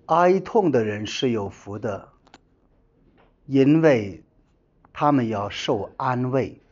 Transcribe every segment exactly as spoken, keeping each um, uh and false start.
哀痛的人是有福的，因为他们要受安慰。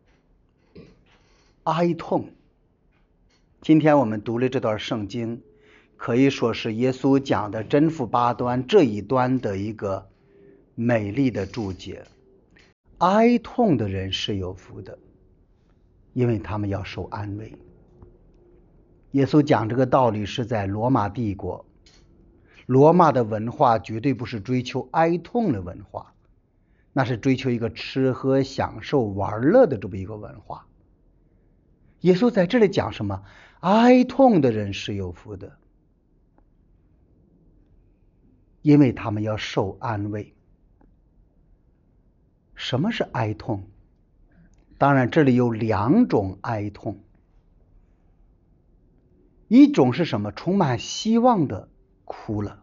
哀痛，今天我们读了这段圣经，可以说是耶稣讲的真福八端这一端的一个美丽的注解。哀痛的人是有福的，因为他们要受安慰。耶稣讲这个道理是在罗马帝国，罗马的文化绝对不是追求哀痛的文化，那是追求一个吃喝享受玩乐的这么一个文化。耶稣在这里讲什么？哀痛的人是有福的，因为他们要受安慰。什么是哀痛？当然这里有两种哀痛，一种是什么？充满希望的哭了，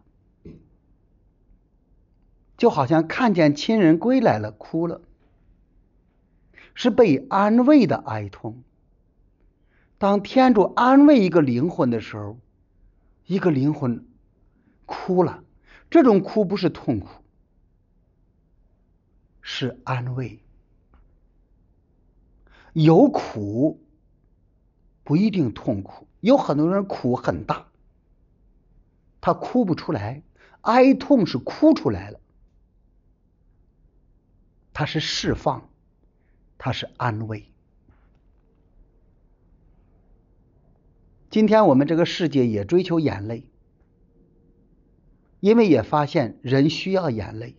就好像看见亲人归来了哭了，是被安慰的哀痛。当天主安慰一个灵魂的时候，一个灵魂哭了，这种哭不是痛苦，是安慰。有苦不一定痛苦，有很多人苦很大，他哭不出来，哀痛是哭出来了，它是释放，它是安慰。今天我们这个世界也追求眼泪，因为也发现人需要眼泪。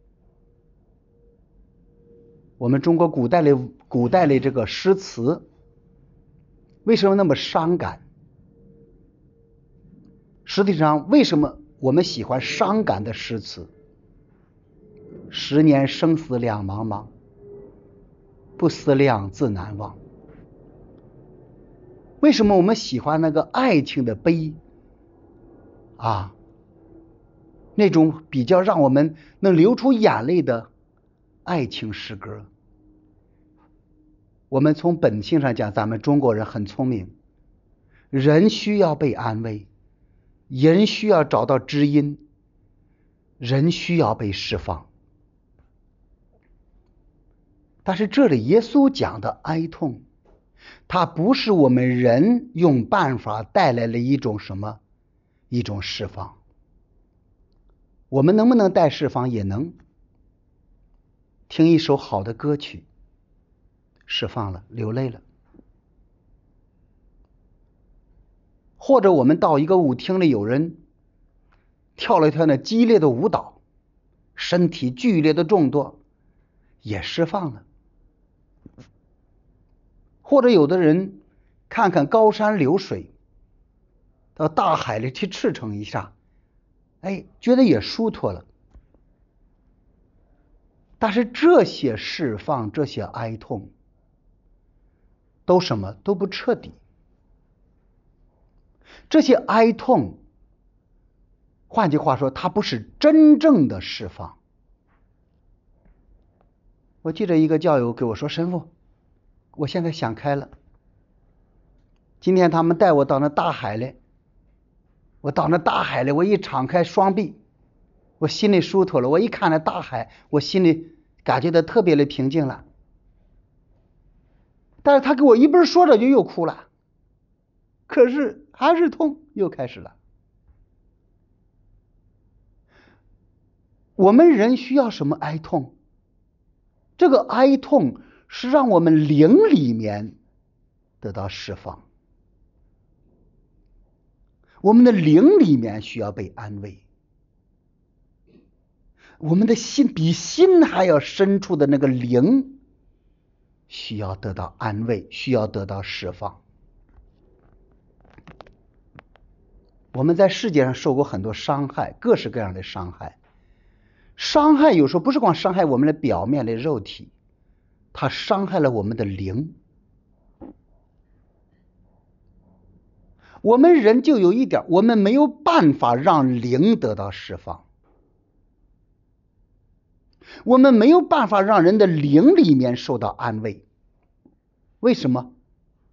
我们中国古代的古代的这个诗词为什么那么伤感？实际上为什么我们喜欢伤感的诗词？十年生死两茫茫，不思量，自难忘。为什么我们喜欢那个爱情的悲啊？那种比较让我们能流出眼泪的爱情诗歌。我们从本性上讲，咱们中国人很聪明，人需要被安慰，人需要找到知音，人需要被释放。但是这里耶稣讲的哀痛，它不是我们人用办法带来了一种什么一种释放。我们能不能带释放？也能。听一首好的歌曲，释放了，流泪了。或者我们到一个舞厅里，有人跳了一跳那激烈的舞蹈，身体剧烈的动作，也释放了。或者有的人看看高山流水，到大海里去驰骋一下，哎，觉得也舒脱了。但是这些释放，这些哀痛，都什么都不彻底。这些哀痛，换句话说，它不是真正的释放。我记得一个教友给我说，神父，我现在想开了，今天他们带我到那大海里，我到那大海里，我一敞开双臂，我心里舒脱了，我一看那大海，我心里感觉到特别的平静了。但是他给我一边说着就又哭了，可是还是痛，又开始了。我们人需要什么哀痛？这个哀痛是让我们灵里面得到释放，我们的灵里面需要被安慰，我们的心比心还要深处的那个灵需要得到安慰，需要得到释放。我们在世界上受过很多伤害，各式各样的伤害。伤害有时候不是光伤害我们的表面的肉体，它伤害了我们的灵。我们人就有一点，我们没有办法让灵得到释放，我们没有办法让人的灵里面受到安慰。为什么？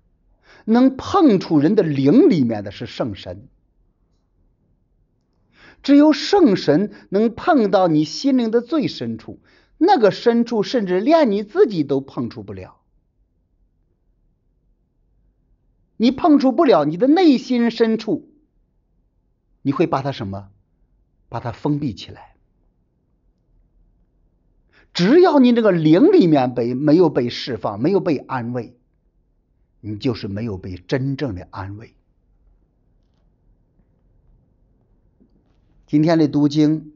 能碰触人的灵里面的是圣神。 只有圣神能碰到你心灵的最深处，那个深处甚至连你自己都碰触不了。你碰触不了你的内心深处，你会把它什么？把它封闭起来。只要你这个灵里面被没有被释放，没有被安慰，你就是没有被真正的安慰。今天的读经，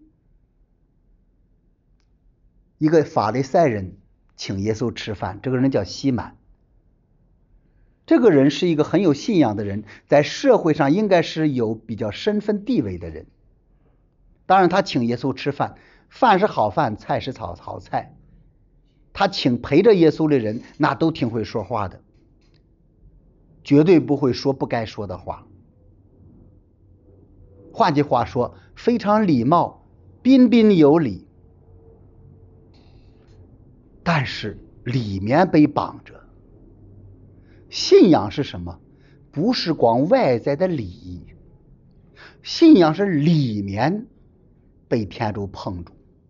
一个法利赛人请耶稣吃饭，这个人叫西满。这个人是一个很有信仰的人，在社会上应该是有比较身份地位的人。当然他请耶稣吃饭，饭是好饭，菜是好好菜。他请陪着耶稣的人，那都挺会说话的，绝对不会说不该说的话。换句话说，非常礼貌，彬彬有礼。但是里面被绑着。信仰是什么？不是光外在的礼仪，信仰是里面被天主碰住。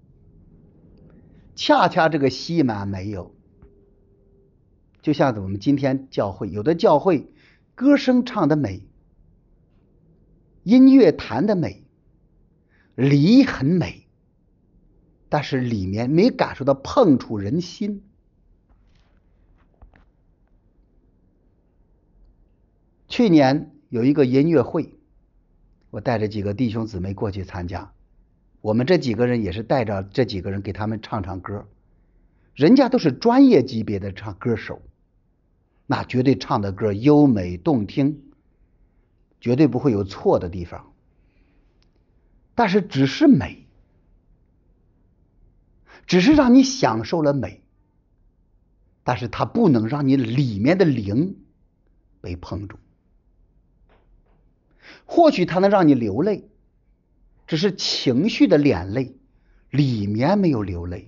恰恰这个西满没有。就像我们今天教会，有的教会歌声唱得美，音乐弹得美，礼仪很美，但是里面没感受到碰触人心。去年有一个音乐会，我带着几个弟兄姊妹过去参加，我们这几个人也是带着这几个人给他们唱唱歌，人家都是专业级别的唱歌手，那绝对唱的歌优美动听，绝对不会有错的地方。但是只是美，只是让你享受了美，但是它不能让你里面的灵被碰住。或许它能让你流泪，只是情绪的眼泪，里面没有流泪。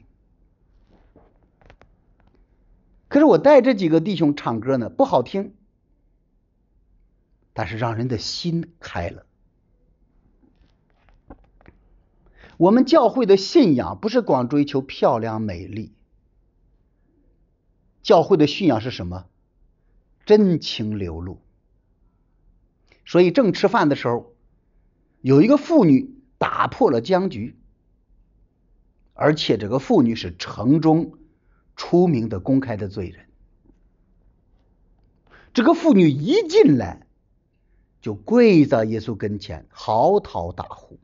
可是我带这几个弟兄唱歌呢，不好听，但是让人的心开了。我们教会的信仰不是光追求漂亮美丽，教会的信仰是什么？真情流露。所以正吃饭的时候，有一个妇女打破了僵局，而且这个妇女是城中出名的公开的罪人。这个妇女一进来就跪在耶稣跟前，嚎啕大哭，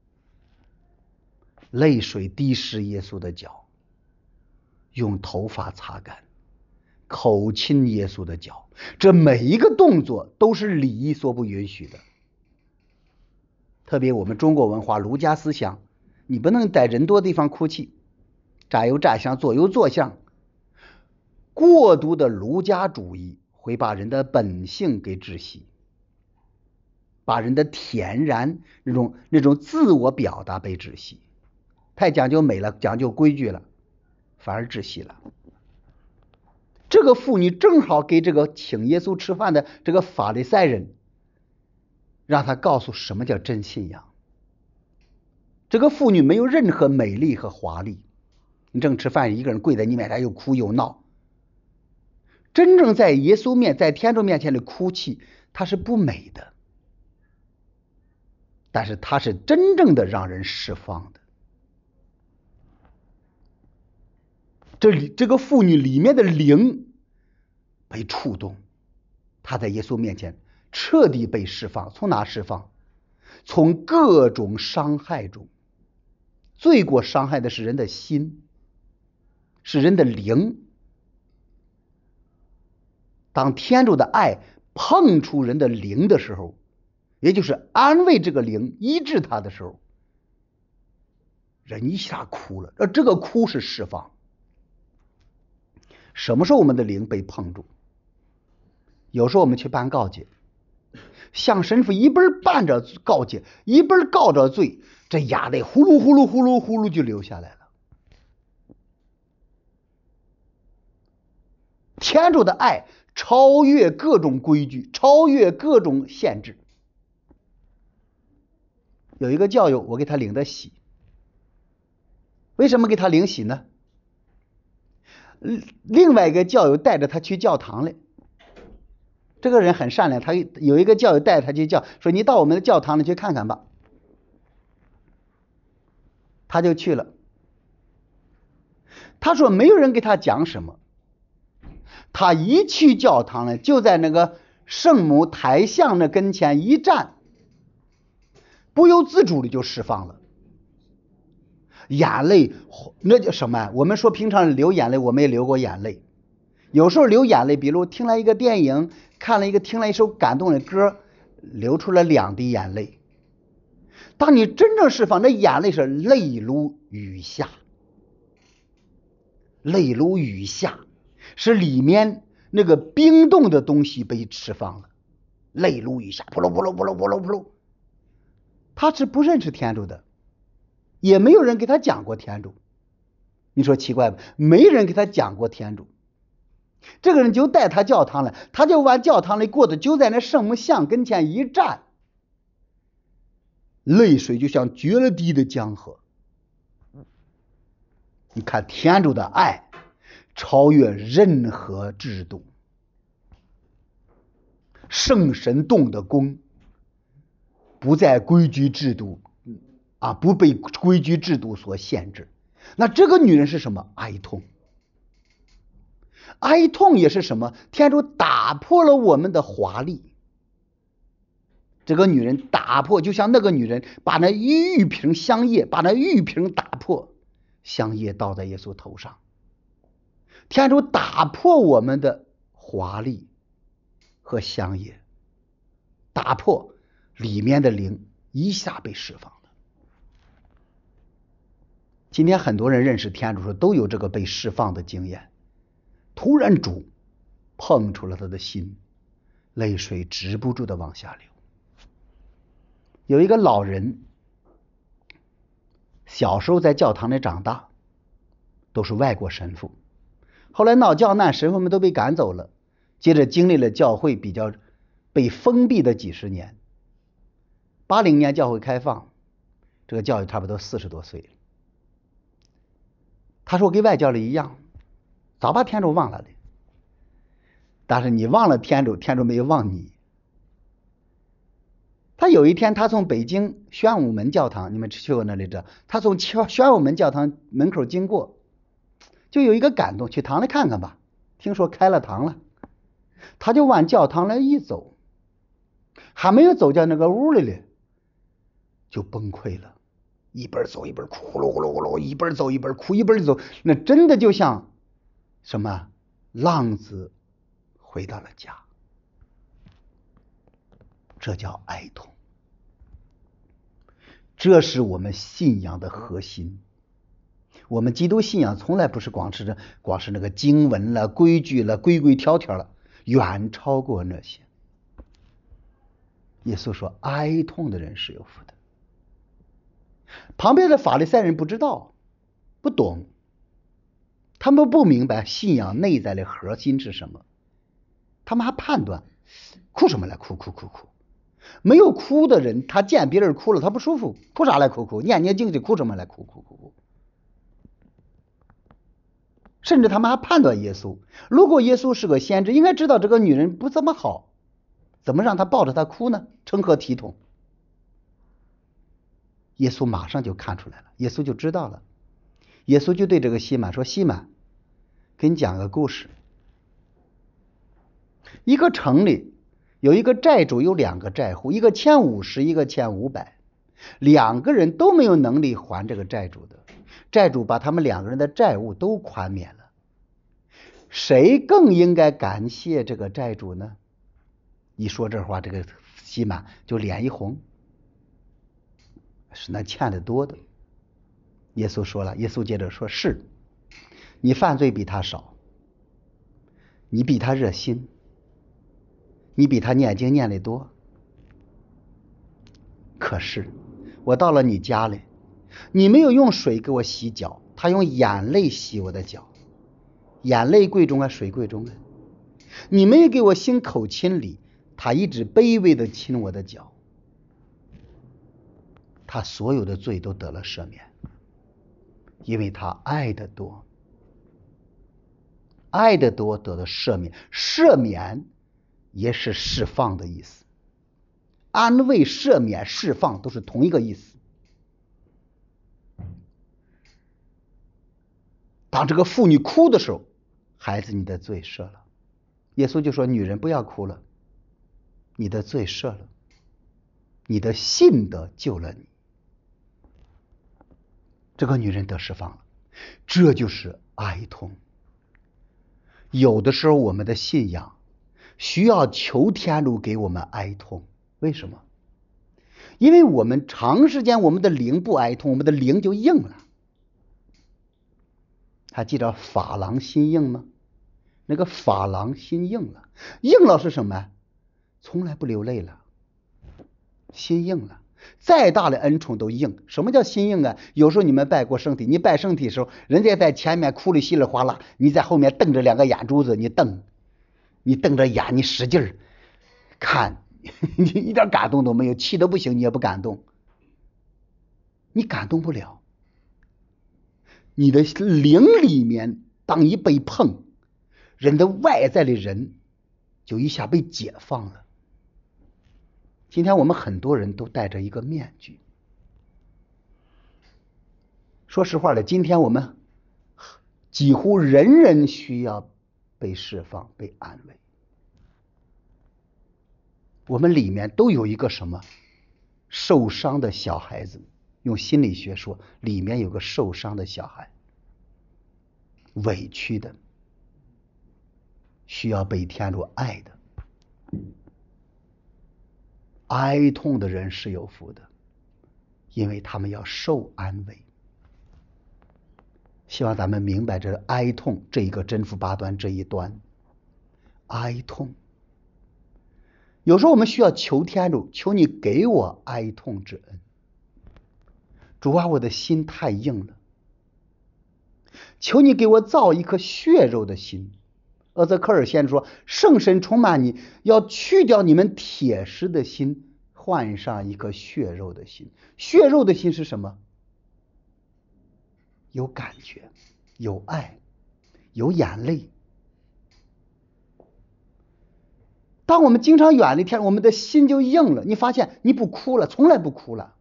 泪水滴湿耶稣的脚，用头发擦干，口亲耶稣的脚。这每一个动作都是礼仪所不允许的。特别我们中国文化儒家思想，你不能在人多地方哭泣，站有站相，坐有坐相。过度的儒家主义会把人的本性给窒息，把人的天然那种那种自我表达被窒息。太讲究美了，讲究规矩了，反而窒息了。这个妇女正好给这个请耶稣吃饭的这个法利赛人，让他告诉什么叫真信仰。这个妇女没有任何美丽和华丽，你正吃饭，一个人跪在你面前又哭又闹。真正在耶稣面在天主面前的哭泣，它是不美的，但是它是真正的让人释放的。这里这个妇女里面的灵被触动，她在耶稣面前彻底被释放。从哪释放？从各种伤害中。罪过伤害的是人的心，是人的灵。当天主的爱碰触人的灵的时候，也就是安慰这个灵，医治他的时候，人一下哭了。而这个哭是释放。什么时候我们的灵被碰住？有时候我们去办告解，向神父一边办着告解，一边告着罪，这眼泪呼噜呼噜呼噜呼噜就流下来了。天主的爱超越各种规矩，超越各种限制。 有一个教友，我给他领的洗。为什么给他领洗呢？另外一个教友带着他去教堂了。这个人很善良，他有一个教友带他去教，说你到我们的教堂里去看看吧。他就去了。他说没有人给他讲什么，他一去教堂了，就在那个圣母台像那跟前一站，不由自主的就释放了。眼泪那叫什么？我们说平常流眼泪，我们也流过眼泪。有时候流眼泪，比如听了一个电影，看了一个听了一首感动的歌，流出了两滴眼泪。当你真正释放，那眼泪是泪如雨下，泪如雨下，是里面那个冰冻的东西被释放了，泪如雨下，扑噜扑噜扑噜扑噜扑噜。他是不认识天主的，也没有人给他讲过天主。你说奇怪吧？没人给他讲过天主。这个人就带他教堂了，他就往教堂里过的，就在那圣母像跟前一站，泪水就像决了堤的江河。你看天主的爱超越任何制度，圣神动的功不在规矩制度啊，不被规矩制度所限制。那这个女人是什么？哀痛。哀痛也是什么？天主打破了我们的华丽。这个女人打破，就像那个女人把那玉瓶香叶，把那玉瓶打破，香叶倒在耶稣头上。天主打破我们的华丽和香叶，打破里面的灵一下被释放了。今天很多人认识天主时都有这个被释放的经验。突然主碰触了他的心，泪水止不住的往下流。有一个老人，小时候在教堂里长大，都是外国神父，后来闹教难，神父们都被赶走了，接着经历了教会比较被封闭的几十年。八零年教会开放，这个教友差不多四十多岁了。他说跟外教里一样，早把天主忘了的，但是你忘了天主，天主没有忘你。他有一天，他从北京宣武门教堂，你们去过那里知道，他从宣武门教堂门口经过，就有一个感动，去堂里看看吧，听说开了堂了。他就往教堂里一走，还没有走进那个屋里里，就崩溃了，一边走一边哭，呼噜呼噜呼噜，一边走一边哭，一边走，那真的就像什么浪子回到了家，这叫哀痛。这是我们信仰的核心。我们基督信仰从来不是光是光是那个经文了、规矩了、规规条条了，远超过那些。耶稣说哀痛的人是有福的。旁边的法利赛人不知道，不懂，他们不明白信仰内在的核心是什么，他们还判断哭什么来，哭哭哭哭。没有哭的人，他见别人哭了他不舒服，哭啥来哭哭，念念经去哭什么来，哭哭哭哭。甚至他们还判断耶稣，如果耶稣是个先知，应该知道这个女人不怎么好，怎么让他抱着她哭呢？成何体统？耶稣马上就看出来了，耶稣就知道了。耶稣就对这个西满说，西满，给你讲个故事。一个城里有一个债主，有两个债户，一个欠五十，一个欠五百，两个人都没有能力还这个债主的，债主把他们两个人的债务都宽免了。谁更应该感谢这个债主呢？一说这话，这个西满就脸一红，是那欠的多的。耶稣说了，耶稣接着说，是你犯罪比他少，你比他热心，你比他念经念的多，可是我到了你家里，你没有用水给我洗脚，他用眼泪洗我的脚，眼泪贵重啊，水贵重啊。你没有给我行口亲礼，他一直卑微的亲我的脚。 他所有的罪都得了赦免，因为他爱的多，爱的多得了赦免。赦免也是释放的意思，安慰、赦免、释放都是同一个意思。当这个妇女哭的时候，孩子，你的罪赦了。耶稣就说，女人不要哭了，你的罪赦了，你的信德救了你。这个女人得释放了，这就是哀痛。有的时候我们的信仰需要求天主给我们哀痛，为什么？因为我们长时间我们的灵不哀痛，我们的灵就硬了。还记得法郎心硬吗？那个法郎心硬了，硬了是什么？从来不流泪了，心硬了。再大的恩宠都硬。什么叫心硬啊？有时候你们拜过圣体，你拜圣体的时候，人家在前面哭的稀里哗啦，你在后面瞪着两个眼珠子，你瞪，你瞪着眼，你使劲儿看，你一点感动都没有，气得不行，你也不感动，你感动不了。你的灵里面，当一被碰，人的外在的人就一下被解放了。今天我们很多人都戴着一个面具。说实话的，今天我们几乎人人需要被释放、被安慰。我们里面都有一个什么受伤的小孩子，用心理学说，里面有个受伤的小孩，委屈的，需要被天主爱的。哀痛的人是有福的，因为他们要受安慰。希望咱们明白这哀痛这一个真福八端这一端。哀痛，有时候我们需要求天主，求你给我哀痛之恩。主啊，我的心太硬了，求你给我造一颗血肉的心。厄泽科尔先说，圣神充满你，要去掉你们铁石的心，换上一颗血肉的心。血肉的心是什么？有感觉，有爱，有眼泪。当我们经常远离天主，我们的心就硬了。你发现你不哭了，从来不哭了。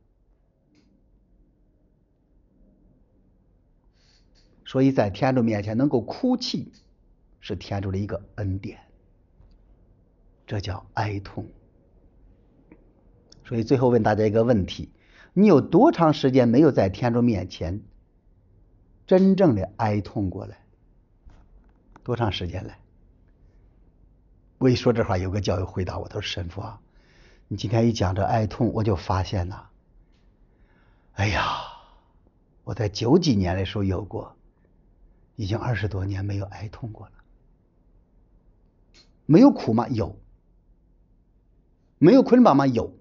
所以在天主面前能够哭泣，是天主的一个恩典，这叫哀痛。所以最后问大家一个问题，你有多长时间没有在天主面前真正的哀痛过来？多长时间来？我一说这话，有个教友回答我，他说，神父啊，你今天一讲这哀痛，我就发现了，哎呀，我在九几年的时候有过，已经二十多年没有哀痛过了。没有苦吗？有。没有捆绑吗？有。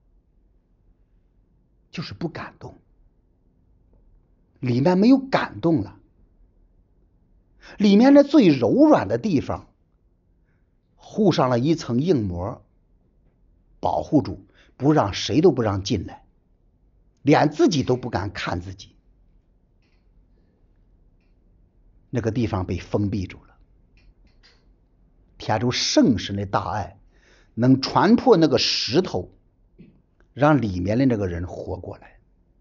就是不感动，里面没有感动了，里面的最柔软的地方糊上了一层硬膜，保护住，不让谁都不让进来，连自己都不敢看自己，那个地方被封闭住了。天主圣神的大爱能穿破那个石头，让里面的那个人活过来，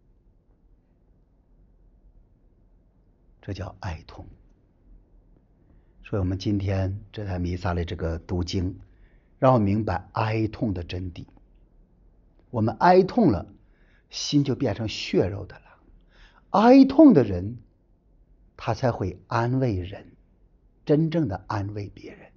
这叫哀痛。所以我们今天这台弥撒的这个读经，让我明白哀痛的真谛。我们哀痛了，心就变成血肉的了。哀痛的人，他才会安慰人，真正的安慰别人。